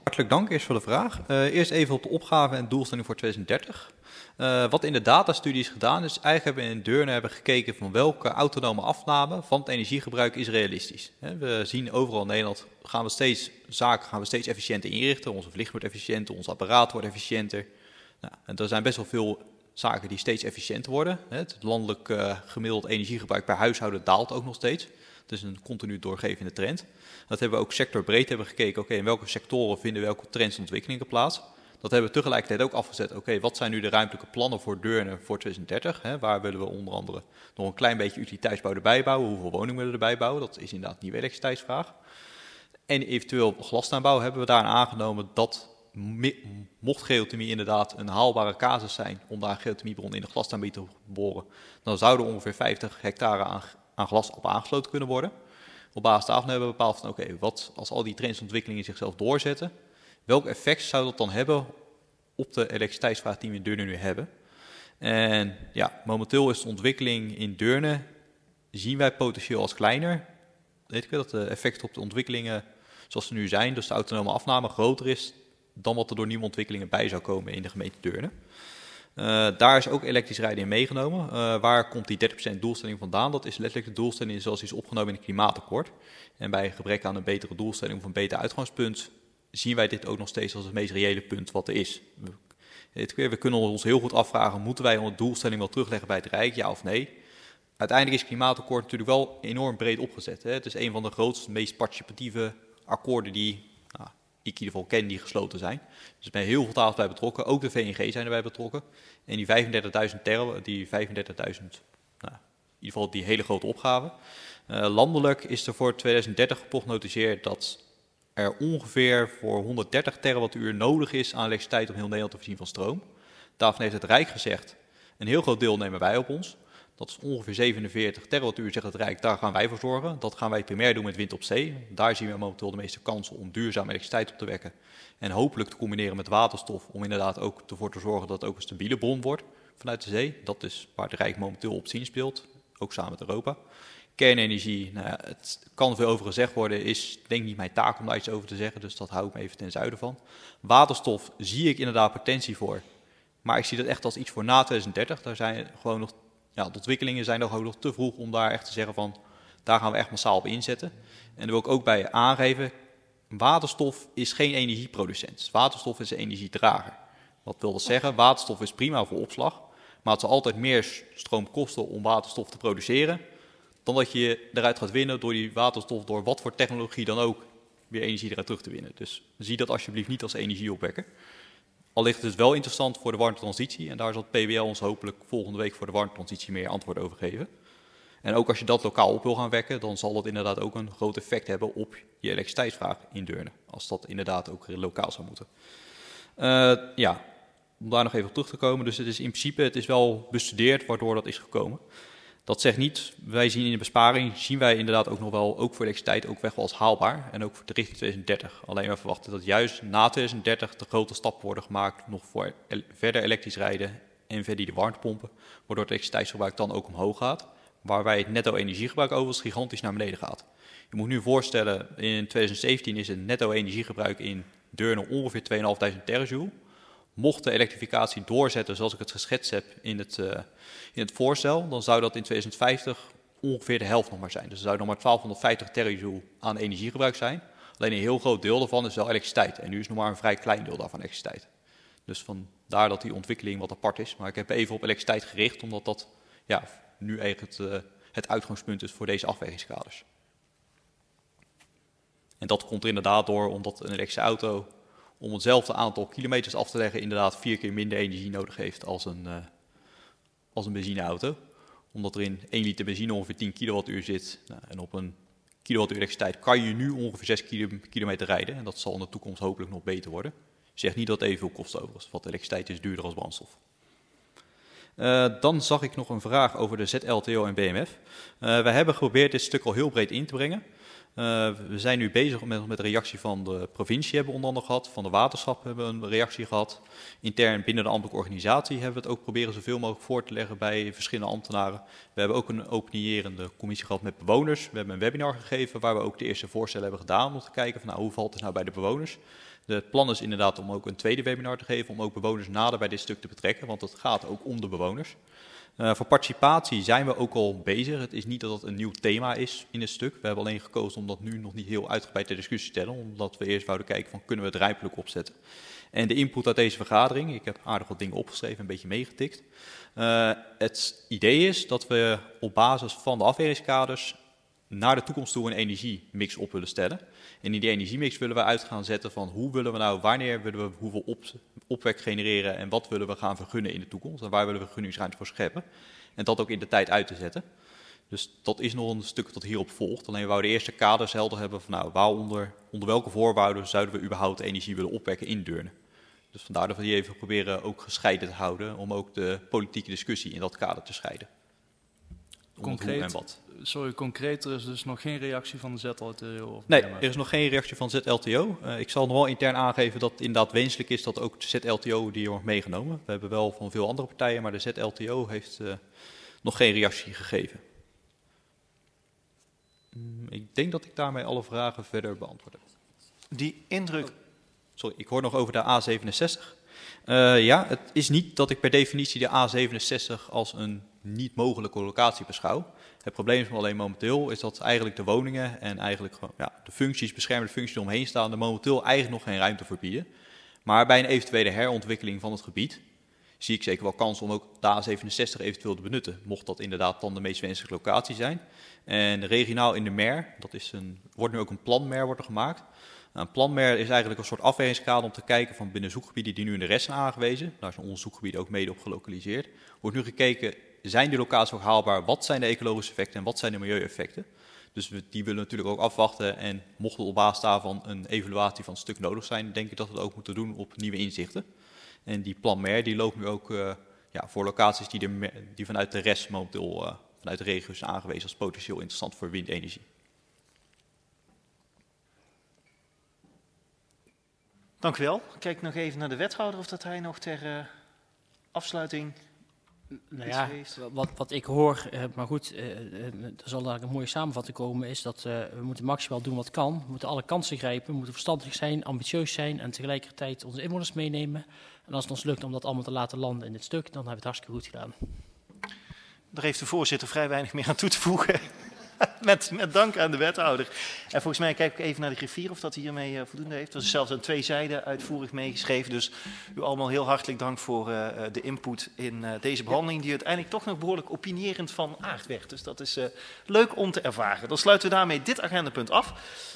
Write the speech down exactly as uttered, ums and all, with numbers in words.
Hartelijk dank eerst voor de vraag. Uh, eerst even op de opgave en doelstelling voor twintig dertig. Uh, wat in de datastudie is gedaan is, eigenlijk hebben we in Deurne hebben gekeken van welke autonome afname van het energiegebruik is realistisch. He, we zien overal in Nederland gaan we steeds zaken gaan we steeds efficiënter inrichten. Onze verlichting wordt efficiënter, ons apparaat wordt efficiënter. Nou, en er zijn best wel veel zaken die steeds efficiënter worden. Het landelijk uh, gemiddeld energiegebruik per huishouden daalt ook nog steeds. Het is een continu doorgevende trend. Dat hebben we ook sectorbreed hebben gekeken. Oké, okay, in welke sectoren vinden welke trends en ontwikkelingen plaats? Dat hebben we tegelijkertijd ook afgezet. Oké, okay, wat zijn nu de ruimtelijke plannen voor Deurne voor twintig dertig? Hè? Waar willen we onder andere nog een klein beetje utiliteitsbouw erbij bouwen? Hoeveel woningen willen we erbij bouwen? Dat is inderdaad een nieuwe elektriciteitsvraag. En eventueel glasaanbouw hebben we daarin aangenomen dat mocht geothermie inderdaad een haalbare casus zijn om daar een geothermiebron in de glastuinbouw te boren, dan zouden ongeveer vijftig hectare aan, aan glas op aangesloten kunnen worden. Op basis daarvan hebben we bepaald van oké, okay, wat als al die trends en ontwikkelingen zichzelf doorzetten, welk effect zou dat dan hebben op de elektriciteitsvraag die we in Deurne nu hebben? En ja, momenteel is de ontwikkeling in Deurne, zien wij potentieel als kleiner. Weet ik wel, dat de effect op de ontwikkelingen zoals ze nu zijn, dus de autonome afname groter is dan wat er door nieuwe ontwikkelingen bij zou komen in de gemeente Deurne. Uh, daar is ook elektrisch rijden in meegenomen. Uh, waar komt die dertig procent doelstelling vandaan? Dat is letterlijk de doelstelling zoals die is opgenomen in het klimaatakkoord. En bij gebrek aan een betere doelstelling of een beter uitgangspunt zien wij dit ook nog steeds als het meest reële punt wat er is. We, we kunnen ons heel goed afvragen, moeten wij onze doelstelling wel terugleggen bij het Rijk, ja of nee? Uiteindelijk is het klimaatakkoord natuurlijk wel enorm breed opgezet. Hè? Het is een van de grootste, meest participatieve akkoorden die nou, ik in ieder geval ken die gesloten zijn. Dus er zijn heel veel tafels bij betrokken, ook de V N G zijn erbij betrokken. En die vijfendertigduizend terren, die vijfendertigduizend, nou, in ieder geval die hele grote opgave. Uh, landelijk is er voor twintig dertig geprognotiseerd dat er ongeveer voor honderddertig terawattuur nodig is aan elektriciteit om heel Nederland te voorzien van stroom. Daarvan heeft het Rijk gezegd, een heel groot deel nemen wij op ons. Dat is ongeveer zevenenveertig terawattuur, zegt het Rijk, daar gaan wij voor zorgen. Dat gaan wij primair doen met wind op zee. Daar zien we momenteel de meeste kansen om duurzame elektriciteit op te wekken. En hopelijk te combineren met waterstof om inderdaad ook ervoor te zorgen dat het ook een stabiele bron wordt vanuit de zee. Dat is waar het Rijk momenteel op zien speelt, ook samen met Europa. Kernenergie, nou ja, het kan veel over gezegd worden, is denk niet mijn taak om daar iets over te zeggen, dus dat hou ik me even ten zuiden van. Waterstof zie ik inderdaad potentie voor, maar ik zie dat echt als iets voor na twintig dertig. Daar zijn gewoon nog, ja, de ontwikkelingen zijn nog, nog te vroeg om daar echt te zeggen van, daar gaan we echt massaal op inzetten. En daar wil ik ook bij aangeven, waterstof is geen energieproducent. Waterstof is een energiedrager. Wat wil dat zeggen? Waterstof is prima voor opslag, maar het zal altijd meer stroom kosten om waterstof te produceren dan dat je eruit gaat winnen door die waterstof, door wat voor technologie dan ook, weer energie eruit terug te winnen. Dus zie dat alsjeblieft niet als energieopwekker. Al ligt het wel interessant voor de warmtetransitie en daar zal het P W L ons hopelijk volgende week voor de warmtetransitie meer antwoord over geven. En ook als je dat lokaal op wil gaan wekken, dan zal dat inderdaad ook een groot effect hebben op je elektriciteitsvraag in Deurne. Als dat inderdaad ook lokaal zou moeten. Uh, ja, om daar nog even op terug te komen. Dus het is in principe, het is wel bestudeerd waardoor dat is gekomen. Dat zegt niet, wij zien in de besparing, zien wij inderdaad ook nog wel, ook voor elektriciteit, ook weg wel als haalbaar. En ook voor de richting twintig dertig. Alleen we verwachten dat juist na twintig dertig de grote stappen worden gemaakt, nog voor el- verder elektrisch rijden en verder de warmtepompen. Waardoor het elektriciteitsverbruik dan ook omhoog gaat. Waarbij het netto energiegebruik overigens gigantisch naar beneden gaat. Je moet nu voorstellen, in twintig zeventien is het netto energiegebruik in Deurne ongeveer tweeduizend vijfhonderd terrajoule. Mocht de elektrificatie doorzetten zoals ik het geschetst heb in het, uh, in het voorstel, dan zou dat in twintig vijftig ongeveer de helft nog maar zijn. Dus er zou nog maar twaalfhonderdvijftig terrajoule aan energiegebruik zijn. Alleen een heel groot deel daarvan is wel elektriciteit. En nu is nog maar een vrij klein deel daarvan elektriciteit. Dus vandaar dat die ontwikkeling wat apart is. Maar ik heb even op elektriciteit gericht, omdat dat ja, nu eigenlijk het, uh, het uitgangspunt is voor deze afwegingskaders. En dat komt er inderdaad door omdat een elektrische auto om hetzelfde aantal kilometers af te leggen inderdaad vier keer minder energie nodig heeft als een, uh, als een benzineauto. Omdat er in één liter benzine ongeveer tien kilowattuur zit. Nou, en op een kilowattuur elektriciteit kan je nu ongeveer zes kilometer rijden. En dat zal in de toekomst hopelijk nog beter worden. Ik zeg niet dat het evenveel kost overigens, want elektriciteit is duurder als brandstof. Uh, dan zag ik nog een vraag over de Z L T O en B M F. Uh, wij hebben geprobeerd dit stuk al heel breed in te brengen. Uh, we zijn nu bezig met, met de reactie van de provincie, hebben we onder andere gehad. Van de waterschap hebben we een reactie gehad. Intern binnen de ambtelijke organisatie hebben we het ook proberen zoveel mogelijk voor te leggen bij verschillende ambtenaren. We hebben ook een opinierende commissie gehad met bewoners. We hebben een webinar gegeven waar we ook de eerste voorstellen hebben gedaan om te kijken van nou, hoe valt het nou bij de bewoners. Het plan is inderdaad om ook een tweede webinar te geven, om ook bewoners nader bij dit stuk te betrekken, want het gaat ook om de bewoners. Uh, voor participatie zijn we ook al bezig. Het is niet dat het een nieuw thema is in het stuk. We hebben alleen gekozen om dat nu nog niet heel uitgebreid ter discussie te stellen, omdat we eerst wouden kijken van kunnen we het ruimtelijk opzetten. En de input uit deze vergadering, ik heb aardig wat dingen opgeschreven, een beetje meegetikt. Uh, het idee is dat we op basis van de afwegingskaders naar de toekomst toe een energiemix op willen stellen. En in die energiemix willen we uit gaan zetten van hoe willen we nou, wanneer willen we hoeveel op, opwek genereren en wat willen we gaan vergunnen in de toekomst en waar willen we vergunningsruimte voor scheppen. En dat ook in de tijd uit te zetten. Dus dat is nog een stuk dat hierop volgt. Alleen we wouden de eerste kaders helder hebben van nou, waaronder, onder welke voorwaarden zouden we überhaupt energie willen opwekken in Deurne. Dus vandaar dat we die even proberen ook gescheiden te houden om ook de politieke discussie in dat kader te scheiden. Concreet, en wat. Sorry, concreet, er is dus nog geen reactie van de Z L T O? Of nee, er is nog geen reactie van Z L T O. Uh, ik zal nog wel intern aangeven dat het inderdaad wenselijk is dat ook de Z L T O die wordt meegenomen. We hebben wel van veel andere partijen, maar de Z L T O heeft uh, nog geen reactie gegeven. Um, ik denk dat ik daarmee alle vragen verder beantwoord heb. Die indruk... Oh, sorry, ik hoor nog over de A zevenenzestig. Uh, ja, het is niet dat ik per definitie de A zevenenzestig als een niet mogelijke locatie beschouw. Het probleem is alleen momenteel is dat eigenlijk de woningen en eigenlijk ja, de functies, beschermde functies die omheen staan, er momenteel eigenlijk nog geen ruimte voor bieden. Maar bij een eventuele herontwikkeling van het gebied zie ik zeker wel kans om ook de A zevenenzestig eventueel te benutten, mocht dat inderdaad dan de meest wenselijke locatie zijn. En regionaal in de Mer, dat is een, wordt nu ook een planmer wordt er gemaakt. Een planmer is eigenlijk een soort afwegingskader om te kijken van binnen zoekgebieden die nu in de rest zijn aangewezen. Daar zijn onze zoekgebieden ook mede op gelokaliseerd. Wordt nu gekeken, zijn die locaties ook haalbaar? Wat zijn de ecologische effecten en wat zijn de milieueffecten? Dus we, die willen natuurlijk ook afwachten en mocht er op basis daarvan een evaluatie van het stuk nodig zijn, denk ik dat we dat ook moeten doen op nieuwe inzichten. En die planmer die loopt nu ook uh, ja, voor locaties die, de, die vanuit de rest momenteel uh, vanuit de regio zijn aangewezen als potentieel interessant voor windenergie. Dank u wel. Ik kijk nog even naar de wethouder of dat hij nog ter uh, afsluiting nou ja, heeft. Wat, wat ik hoor, uh, maar goed, uh, uh, er zal daar een mooie samenvatting komen, is dat uh, we moeten maximaal doen wat kan. We moeten alle kansen grijpen, we moeten verstandig zijn, ambitieus zijn en tegelijkertijd onze inwoners meenemen. En als het ons lukt om dat allemaal te laten landen in dit stuk, dan hebben we het hartstikke goed gedaan. Daar heeft de voorzitter vrij weinig meer aan toe te voegen. Met, met dank aan de wethouder. En volgens mij kijk ik even naar de griffier of dat hij hiermee uh, voldoende heeft. Dat is zelfs aan twee zijden uitvoerig meegeschreven. Dus u allemaal heel hartelijk dank voor uh, de input in uh, deze behandeling. Die uiteindelijk toch nog behoorlijk opinierend van aard werd. Dus dat is uh, leuk om te ervaren. Dan sluiten we daarmee dit agendapunt af.